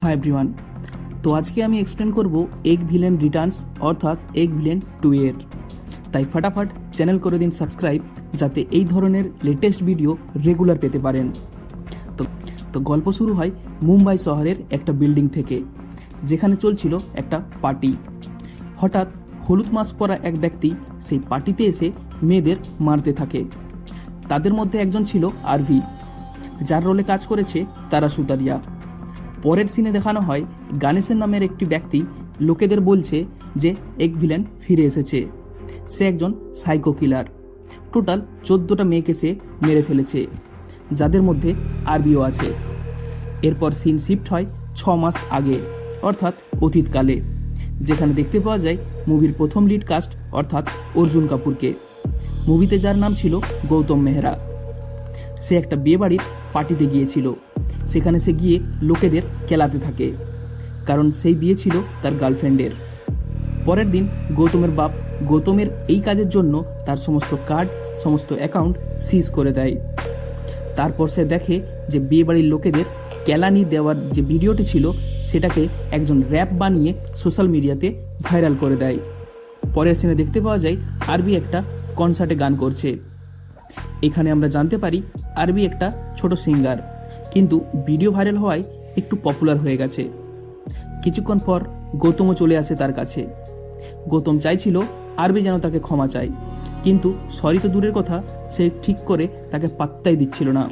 Hi everyone. তো আজকে আমি এক্সপ্লেন করব এগ ভিলেন রিটার্নস অর্থাৎ এগ ভিলেন 2 এর। তাই ফটাফট চ্যানেল করে দিন সাবস্ক্রাইব, যাতে এই ধরনের লেটেস্ট ভিডিও রেগুলার পেতে পারেন। তো গল্প শুরু হয় মুম্বাই শহরের একটা বিল্ডিং থেকে, যেখানে চলছিল একটা পার্টি। হঠাৎ হলুদ মাস্ক পরা এক ব্যক্তি সেই পার্টিতে এসে মেয়েদের মারতে থাকে। তাদের মধ্যে একজন ছিল আরভি, যার রোলে কাজ করেছে তারা সুতারিয়া। পরের সিনে দেখানো হয় গানেশের নামের একটি ব্যক্তি লোকেদের বলছে যে এগ ভিলেন ফিরে এসেছে। সে একজন সাইকো কিলার। টোটাল 14টা মেয়েকে সে মেরে ফেলেছে, যাদের মধ্যে আরবিও আছে। এরপর সিন শিফট হয় 6 মাস আগে, অর্থাৎ অতীতকালে, যেখানে দেখতে পাওয়া যায় মুভির প্রথম লিড কাস্ট অর্থাৎ অর্জুন কাপুরকে। মুভিতে যার নাম ছিল গৌতম মেহরা। সে একটা বিয়ে বাড়ির পার্টিতে গিয়েছিল। সেখানে সে গিয়ে লোকেদের কেলাতে থাকে, কারণ সেই বিয়ে ছিল তার গার্লফ্রেন্ডের। পরের দিন গৌতমের বাপ গৌতমের এই কাজের জন্য তার সমস্ত কার্ড, সমস্ত অ্যাকাউন্ট সিজ করে দেয়। তারপর সে দেখে যে বিয়ে বাড়ির লোকেদের কেলানি দেওয়ার যে ভিডিওটি ছিল, সেটাকে একজন র্যাপ বানিয়ে সোশ্যাল মিডিয়াতে ভাইরাল করে দেয়। পরের সিনে দেখতে পাওয়া যায় আরবি একটা কনসার্টে গান করছে। এখানে আমরা জানতে পারি আরবি একটা ছোট সিঙ্গার, কিন্তু ভিডিও ভাইরাল হওয়ায় একটু পপুলার হয়ে গেছে। কিছুক্ষণ পর গৌতমও চলে আসে তার কাছে। গৌতম চাইছিল আরবি যেন তাকে ক্ষমা চায়, কিন্তু সরি তো দূরের কথা, সে ঠিক করে তাকে পাত্তাই দিচ্ছিল না।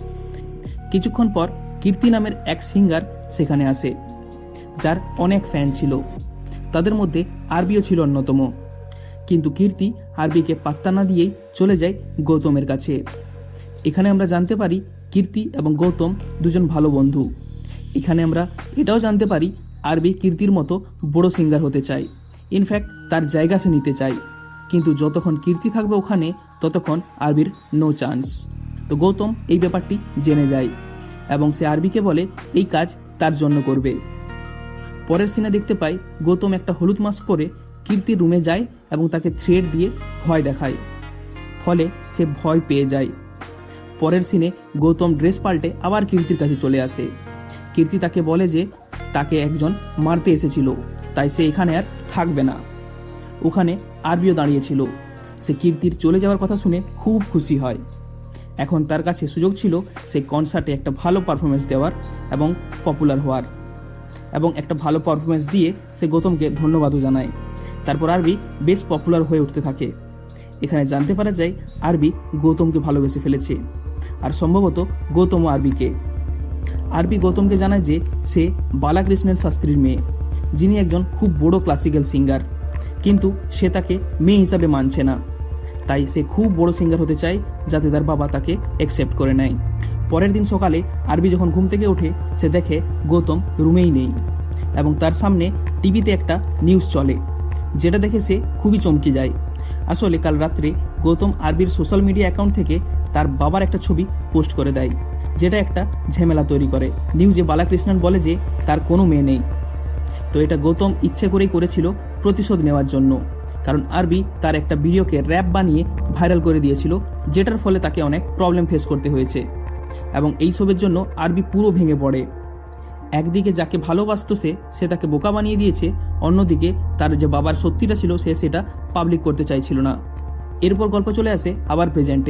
কিছুক্ষণ পর কীর্তি নামের এক সিঙ্গার সেখানে আসে, যার অনেক ফ্যান ছিল। তাদের মধ্যে আরবিও ছিল অন্যতম, কিন্তু কীর্তি আরবিকে পাত্তা না দিয়েই চলে যায় গৌতমের কাছে। এখানে আমরা জানতে পারি কীর্তি এবং গৌতম দুজন ভালো বন্ধু। এখানে আমরা এটাও জানতে পারি আরবি কীর্তির মতো বড় সিঙ্গার হতে চায়, ইনফ্যাক্ট তার জায়গা সে নিতে চায়। কিন্তু যতক্ষণ কীর্তি থাকবে ওখানে, ততক্ষণ আরবির নো চান্স। তো গৌতম এই ব্যাপারটি জেনে যায় এবং সে আরবিকে বলে এই কাজ তার জন্য করবে। পরের সিনে দেখতে পাই গৌতম একটা হলুদ মাস্ক পরে কীর্তির রুমে যায় এবং তাকে থ্রেড দিয়ে ভয় দেখায়। ফলে সে ভয় পেয়ে যায়। পরের সিনে গৌতম ড্রেস পাল্টে আবার কীর্তির কাছে চলে আসে। কীর্তি তাকে বলে যে তাকে একজন মারতে এসেছিল, তাই সে এখানে আর থাকবে না। ওখানে আরবিও দাঁড়িয়েছিল। সে কীর্তির চলে যাওয়ার কথা শুনে খুব খুশি হয়। এখন তার কাছে সুযোগ ছিল সে কনসার্টে একটা ভালো পারফরমেন্স দেওয়ার এবং পপুলার হওয়ার, এবং একটা ভালো পারফরমেন্স দিয়ে সে গৌতমকে ধন্যবাদও জানায়। তারপর আরবি বেশ পপুলার হয়ে উঠতে থাকে। এখানে জানতে পারা যায় আরবি গৌতমকে ভালোবেসে ফেলেছে, আর সম্ভবত গৌতমও আরবিকে। আরবি গৌতমকে জানায় যে সে বালাকৃষ্ণের শাস্ত্রীর মেয়ে, যিনি একজন খুব বড় ক্লাসিক্যাল সিঙ্গার, কিন্তু সে তাকে মেয়ে হিসাবে মানছে না। তাই সে খুব বড় সিঙ্গার হতে চায়, যাতে তার বাবা তাকে অ্যাকসেপ্ট করে নেয়। পরের দিন সকালে আরবি যখন ঘুম থেকে ওঠে, সে দেখে গৌতম রুমেই নেই এবং তার সামনে টিভিতে একটা নিউজ চলে, যেটা দেখে সে খুবই চমকে যায়। আসলে কাল রাত্রে গৌতম আরবির সোশ্যাল মিডিয়া অ্যাকাউন্ট থেকে তার বাবার একটা ছবি পোস্ট করে দেয়, যেটা একটা ঝামেলা তৈরি করে। নিউজে বালাকৃষ্ণন বলে যে তার কোনো মেয়ে নেই। তো এটা গৌতম ইচ্ছে করেই করেছিল প্রতিশোধ নেওয়ার জন্য, কারণ আরবি তার একটা ভিডিওকে র্যাপ বানিয়ে ভাইরাল করে দিয়েছিল, যেটার ফলে তাকে অনেক প্রবলেম ফেস করতে হয়েছে। এবং এইসবের জন্য আরবি পুরো ভেঙে পড়ে। একদিকে যাকে ভালোবাসত সে তাকে বোকা বানিয়ে দিয়েছে, অন্যদিকে তার যে বাবার সত্যিটা ছিল সে সেটা পাবলিক করতে চাইছিল না। এরপর গল্প চলে আসে আবার প্রেজেন্টে।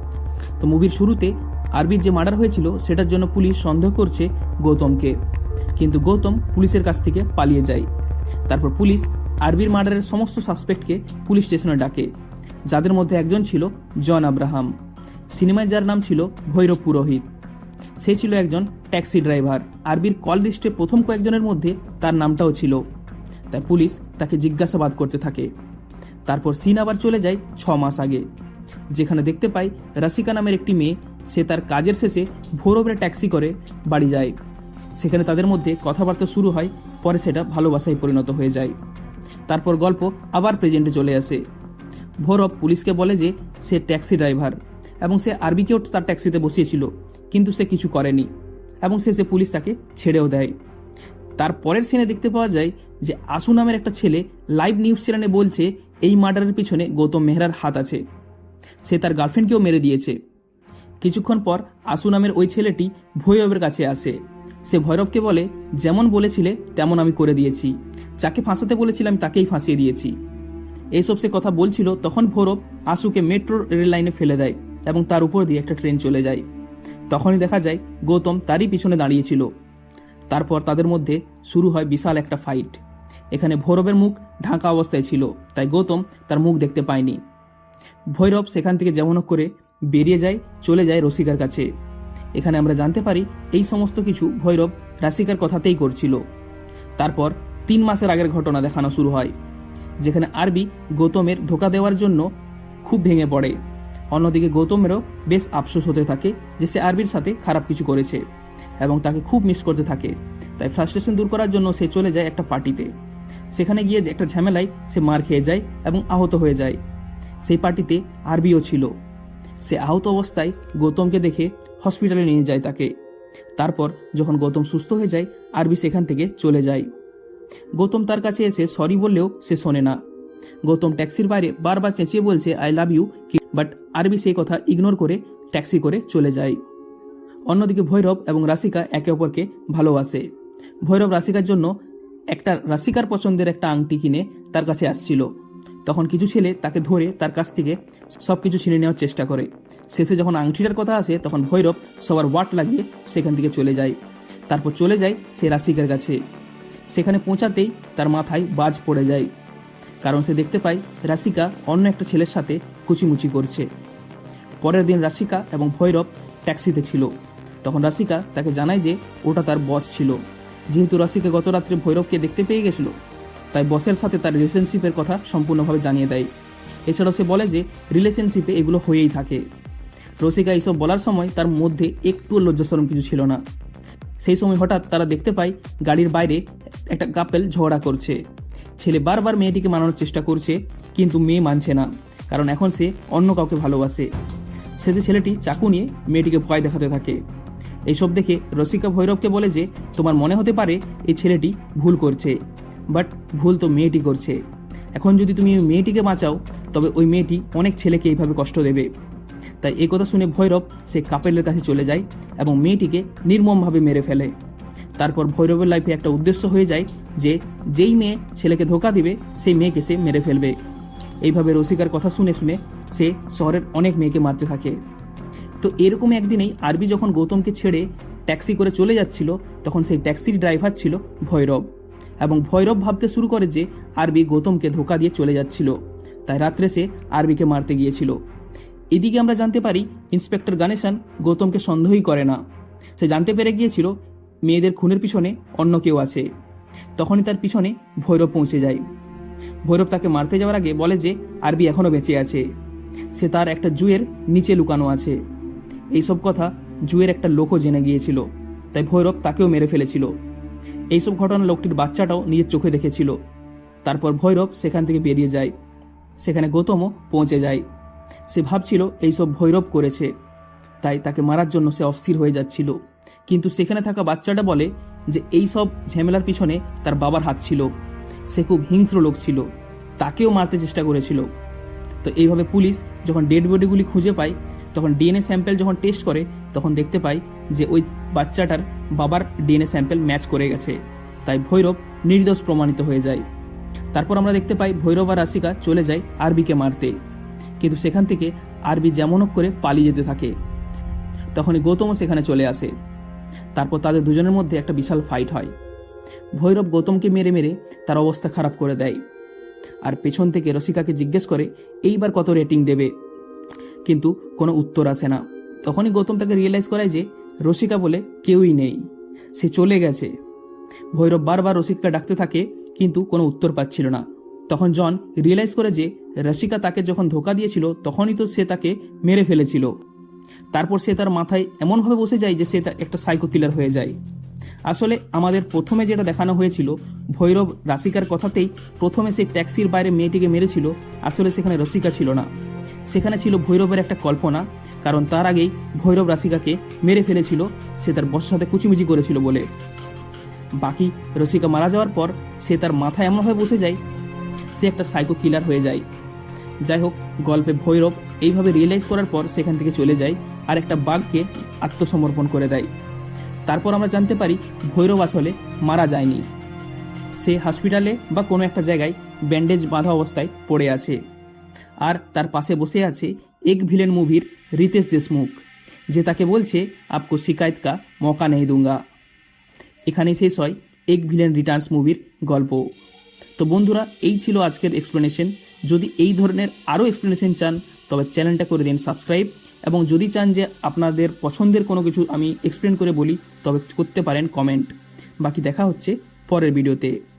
তো মুভির শুরুতে আরবির যে মার্ডার হয়েছিল সেটার জন্য পুলিশ সন্দেহ করছে গৌতমকে, কিন্তু গৌতম পুলিশের কাছ থেকে পালিয়ে যায়। তারপর পুলিশ আরবির মার্ডারের সমস্ত সাসপেক্টকে পুলিশ স্টেশনে ডাকে, যাদের মধ্যে একজন ছিল জন আব্রাহাম। সিনেমায় যার নাম ছিল ভৈরব পুরোহিত। সে ছিল একজন ট্যাক্সি ড্রাইভার। আরবির কল লিস্টে প্রথম কয়েকজনের মধ্যে তার নামটাও ছিল। তাই পুলিশ তাকে জিজ্ঞাসাবাদ করতে থাকে। তারপর সিন আবার চলে যায় 6 মাস আগে, যেখানে দেখতে পাই রাশিকা নামের একটি মেয়ে। সে তার কাজের শেষে ভোরবেলা ট্যাক্সি করে বাড়ি যায়। সেখানে তাদের মধ্যে কথাবার্তা শুরু হয়, পরে সেটা ভালোবাসায় পরিণত হয়ে যায়। তারপর গল্প আবার প্রেজেন্টে চলে আসে। ভৈরব পুলিশকে বলে যে সে ট্যাক্সি ড্রাইভার এবং সে আরবিকেও তার ট্যাক্সিতে বসিয়েছিল, কিন্তু সে কিছু করেনি এবং শেষে পুলিশ তাকে ছেড়েও দেয়। তার পরের সিনে দেখতে পাওয়া যায় যে আসু নামের একটা ছেলে লাইভ নিউজ চ্যানেলে বলছে এই মার্ডারের পিছনে গৌতম মেহরার হাত আছে। সে তার গার্লফ্রেন্ডকেও মেরে দিয়েছে। কিছুক্ষণ পর আসু নামের ওই ছেলেটি ভৈরবের কাছে আসে। সে ভৈরবকে বলে, যেমন বলেছিলে তেমন আমি করে দিয়েছি, যাকে ফাঁসাতে বলেছিলাম তাকেই ফাঁসিয়ে দিয়েছি। এইসব সে কথা বলছিল, তখন ভৈরব আশুকে মেট্রো রেল লাইনে ফেলে দেয় এবং তার উপর দিয়ে একটা ট্রেন চলে যায়। তখনই দেখা যায় গৌতম তারই পিছনে দাঁড়িয়েছিল। তারপর তাদের মধ্যে শুরু হয় বিশাল একটা ফাইট। এখানে ভৈরবের মুখ ঢাকা অবস্থায় ছিল, তাই গৌতম তার মুখ দেখতে পায়নি। ভৈরব সেখান থেকে যেমন করে বেরিয়ে যায়, চলে যায় রসিকার কাছে। এখানে আমরা জানতে পারি এই সমস্ত কিছু ভৈরব রাশিকার কথাতেই করছিল। তারপর 3 মাসের আগের ঘটনা দেখানো শুরু হয়, যেখানে আরবি গৌতমের ধোকা দেওয়ার জন্য খুব ভেঙে পড়ে। অন্যদিকে গৌতমেরও বেশ আফসোস হতে থাকে যে সে আরবির সাথে খারাপ কিছু করেছে এবং তাকে খুব মিস করতে থাকে। তাই ফ্রাস্ট্রেশন দূর করার জন্য সে চলে যায় একটা পার্টিতে। সেখানে গিয়ে যে একটা ঝামেলায় সে মার খেয়ে যায় এবং আহত হয়ে যায়। সেই পার্টিতে আরবিও ছিল। সে আহত অবস্থায় গৌতমকে দেখে হসপিটালে নিয়ে যায় তাকে। তারপর যখন গৌতম সুস্থ হয়ে যায়, আরবি সেখান থেকে চলে যায়। গৌতম তার কাছে এসে সরি বললেও সে শোনে না। গৌতম ট্যাক্সির বাইরে বারবার চেঁচিয়ে বলছে আই লাভ ইউ, বাট আরবি সেই কথা ইগনোর করে ট্যাক্সি করে চলে যায়। অন্যদিকে ভৈরব এবং রাশিকা একে অপরকে ভালোবাসে। ভৈরব রাশিকার জন্য একটা রাশিকার পছন্দের একটা আংটি কিনে তার কাছে আসছিল। তখন কিছু ছেলে তাকে ধরে তার কাছ থেকে সবকিছু ছিনে নেওয়ার চেষ্টা করে। শেষে যখন আংটিটার কথা আসে, তখন ভৈরব সবার ওয়াট লাগিয়ে সেখান থেকে চলে যায়। তারপর চলে যায় সে রাশিকার কাছে। সেখানে পৌঁছাতেই তার মাথায় বাজ পড়ে যায়, কারণ সে দেখতে পায় রাশিকা অন্য একটা ছেলের সাথে কুচিমুচি করছে। পরের দিন রাশিকা এবং ভৈরব ট্যাক্সিতে ছিল। তখন রাশিকা তাকে জানায় যে ওটা তার বস ছিল। যেহেতু রাশিকা গত রাত্রে ভৈরবকে দেখতে পেয়ে গেছিল, তাই বসের সাথে তার রিলেশনশিপের কথা সম্পূর্ণভাবে জানিয়ে দেয়। এছাড়াও সে বলে যে রিলেশনশিপে এগুলো হয়েই থাকে। রসিকা এইসব বলার সময় তার মধ্যে একটুও লজ্জাশরম কিছু ছিল না। সেই সময় হঠাৎ তারা দেখতে পায় গাড়ির বাইরে একটা কাপেল ঝগড়া করছে। ছেলে বারবার মেয়েটিকে মানানোর চেষ্টা করছে, কিন্তু মেয়ে মানছে না, কারণ এখন সে অন্য কাউকে ভালোবাসে। শেষে ছেলেটি চাকু নিয়ে মেয়েটিকে ভয় দেখাতে থাকে। এইসব দেখে রসিকা ভৈরবকে বলে যে তোমার মনে হতে পারে এই ছেলেটি ভুল করছে, বাট ভুল তো মেয়েটি করছে। এখন যদি তুমি ওই মেয়েটিকে বাঁচাও, তবে ওই মেয়েটি অনেক ছেলেকে এইভাবে কষ্ট দেবে। তাই এই কথা শুনে ভৈরব সে কাপেলের কাছে চলে যায় এবং মেয়েটিকে নির্মমভাবে মেরে ফেলে। তারপর ভৈরবের লাইফে একটা উদ্দেশ্য হয়ে যায় যে যেই মেয়ে ছেলেকে ধোকা দিবে সেই মেয়েকে সে মেরে ফেলবে। এইভাবে রসিকার কথা শুনে শুনে সে শহরের অনেক মেয়েকে মারতে থাকে। তো এরকম একদিনেই আরবি যখন গৌতমকে ছেড়ে ট্যাক্সি করে চলে যাচ্ছিল, তখন সেই ট্যাক্সির ড্রাইভার ছিল ভৈরব। এবং ভৈরব ভাবতে শুরু করে যে আরবি গৌতমকে ধোকা দিয়ে চলে যাচ্ছিল, তাই রাত্রে সে আরবিকে মারতে গিয়েছিল। এদিকে আমরা জানতে পারি ইন্সপেক্টর গণেশন গৌতমকে সন্দেহই করে না। সে জানতে পেরে গিয়েছিল মেয়েদের খুনের পিছনে অন্য কেউ আছে। তখনই তার পিছনে ভৈরব পৌঁছে যায়। ভৈরব তাকে মারতে যাওয়ার আগে বলে যে আরবি এখনো বেঁচে আছে, সে তার একটা জুয়ের নিচে লুকানো আছে। এইসব কথা জুয়ের একটা লোকও জেনে গিয়েছিল, তাই ভৈরব তাকেও মেরে ফেলেছিল। এইসব ঘটনা লোকটির বাচ্চাটাও নিজের চোখে দেখেছিল। তারপর ভৈরব সেখান থেকে বেরিয়ে যায়। সেখানে গৌতমও পৌঁছে যায়। সে ভাবছিল এইসব ভৈরব করেছে, তাই তাকে মারার জন্য সে অস্থির হয়ে যাচ্ছিল। কিন্তু সেখানে থাকা বাচ্চাটা বলে যে এই সব ঝামেলার পিছনে তার বাবার হাত ছিল। সে খুব হিংস্র লোক ছিল, তাকেও মারতে চেষ্টা করেছিল। তো এইভাবে পুলিশ যখন ডেড বডিগুলি খুঁজে পায়, তখন ডিএনএ স্যাম্পল যখন টেস্ট করে, তখন দেখতে পায় যে ওই বাচ্চাটার বাবার ডিএনএ স্যাম্পল ম্যাচ করে গেছে। তাই ভৈরব নির্দোষ প্রমাণিত হয়ে যায়। তারপর আমরা দেখতে পাই ভৈরব আর রাশিকা চলে যায় আরবিকে মারতে, কিন্তু সেখান থেকে আরবি যেমন করে পালিয়ে যেতে থাকে। তখনই গৌতমও সেখানে চলে আসে। তারপর তাদের দুজনের মধ্যে একটা বিশাল ফাইট হয়। ভৈরব গৌতমকে মেরে মেরে তার অবস্থা খারাপ করে দেয়, আর পেছন থেকে রসিকাকে জিজ্ঞেস করে এইবার কত রেটিং দেবে, কিন্তু কোনো উত্তর আসে না। তখনই গৌতম তাকে রিয়েলাইজ করায় যে রসিকা বলে কেউই নেই, সে চলে গেছে। ভৈরব বারবার রসিকাকে ডাকতে থাকে, কিন্তু কোনো উত্তর পাচ্ছিল না। তখন জন রিয়েলাইজ করে যে রসিকা তাকে যখন ধোকা দিয়েছিল, তখনই তো সে তাকে মেরে ফেলেছিল। তারপর সে তার মাথায় এমনভাবে বসে যায় যে সে একটা সাইকো কিলার হয়ে যায়। আসলে আমাদের প্রথমে যেটা দেখানো হয়েছিল, ভৈরব রাশিকার কথাতেই প্রথমে সেই ট্যাক্সির বাইরে মেয়েটিকে মেরেছিল, আসলে সেখানে রসিকা ছিল না, সেখানে ছিল ভৈরবের একটা কল্পনা। কারণ তার আগেই ভৈরব রাশিকাকে মেরে ফেলেছিল সে তার বসের সাথে কুচিমুচি করেছিল বলে। বাকি রসিকা মারা যাওয়ার পর সে তার মাথায় এমনভাবে বসে যায় সে একটা সাইকো কিলার হয়ে যায়। যাই হোক, গল্পে ভৈরব এইভাবে রিয়েলাইজ করার পর সেখান থেকে চলে যায় আর একটা বাঘকে আত্মসমর্পণ করে দেয়। তারপর আমরা জানতে পারি ভৈরব আসলে মারা যায়নি, সে হসপিটালে বা কোনো একটা জায়গায় ব্যান্ডেজ বাঁধা অবস্থায় পড়ে আছে। আর তার পাশে বসে আছে এক ভিলেন মুভির রিতেশ দেশমুখ, যে তাকে বলছে আপকো শিকায়ত কা মৌকা নেই দুঙ্গা। এখানে শেষ হয় এক ভিলেন রিটার্নস মুভির গল্প। তো বন্ধুরা, এই ছিল আজকের এক্সপ্লেনেশন। যদি এই ধরনের আরও এক্সপ্লেনেশন চান তবে চ্যানেলটা করে দিন সাবস্ক্রাইব, এবং যদি চান যে আপনাদের পছন্দের কোনো কিছু আমি এক্সপ্লেন করে বলি তবে করতে পারেন কমেন্ট। বাকি দেখা হচ্ছে পরের ভিডিওতে।